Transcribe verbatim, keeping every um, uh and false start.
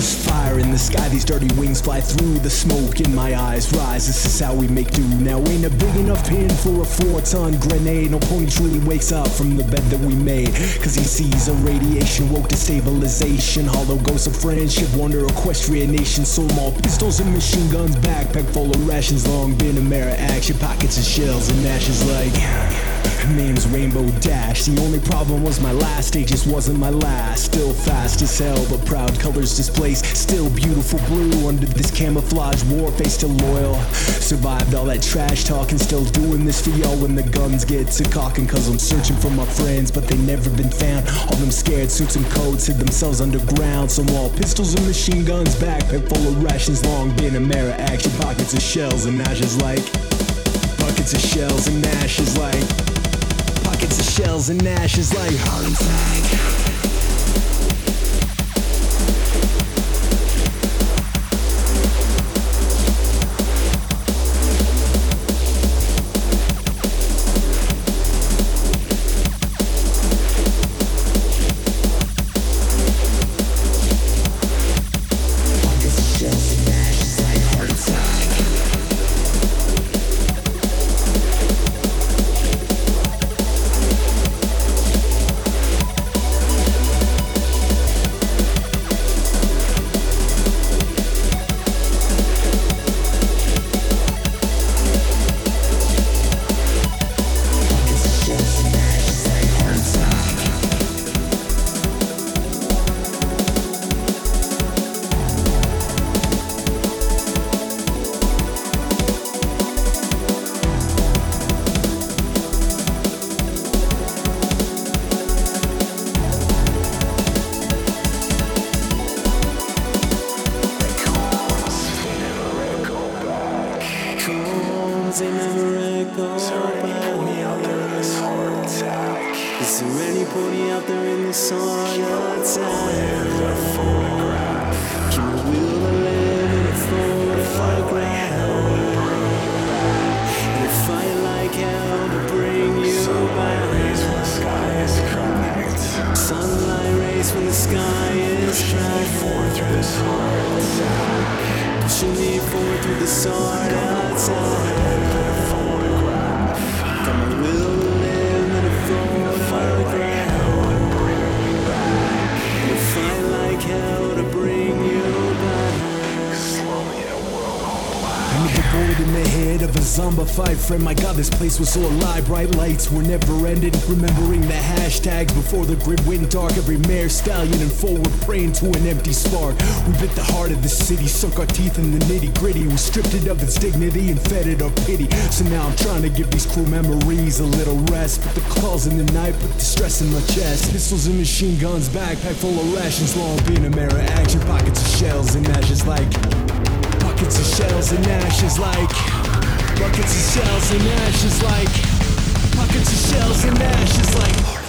There's fire in the sky, these dirty wings fly through. The smoke in my eyes rise, this is how we make do. Now ain't a big enough pin for a four-ton grenade. No pony truly wakes up from the bed that we made, cause he sees a radiation woke to stabilization. Hollow ghosts of friendship, wonder equestrian nation. Sold more pistols and machine guns, backpack full of rations. Long been a mare of action, pockets of shells and ashes like name's Rainbow Dash. The only problem was my last day just wasn't my last. Still fast as hell, but proud colors displaced. Still beautiful blue under this camouflage war face. Still loyal, survived all that trash talking. Still doing this for y'all when the guns get to cocking. Cause I'm searching for my friends, but they never been found. All them scared suits and coats hid themselves underground. Some wall pistols and machine guns, backpack full of rations. Long been a mare of action, pockets of shells and ashes like buckets of shells and ashes like pockets of shells and ashes like heart attack. They never echo. Is there any pony out there in this heart attack? Is there any pony out there in this heart attack? With a photograph. Can you will I live in a photograph? And if I like hell to bring you Sunlight rays when the back. sky is cracked. Sunlight rays when the sky is Pushing me forward cracked. through this heart attack. Pushing me forward through this heart attack. Got my will to live in a photograph. And if I like hell to bring you back. Slowly in a world all black. I'm the bullet in the head of a zombified friend. My god, this place was so alive. Bright lights were never ending. Remembering the hashtags before the grid went dark. Every mare, stallion, and forward praying to an empty spark. We bit the heart of the city, sunk our teeth in the nitty gritty. We stripped it of its dignity and fed it our pity. So now I'm trying to give these cruel memories a little rest. But the calls in the night put the stress in my chest. Pistols and machine guns, backpack full of rations. Long being a mare of action, pockets of shells and ashes like buckets of shells and ashes like buckets of shells and ashes like buckets of shells and ashes like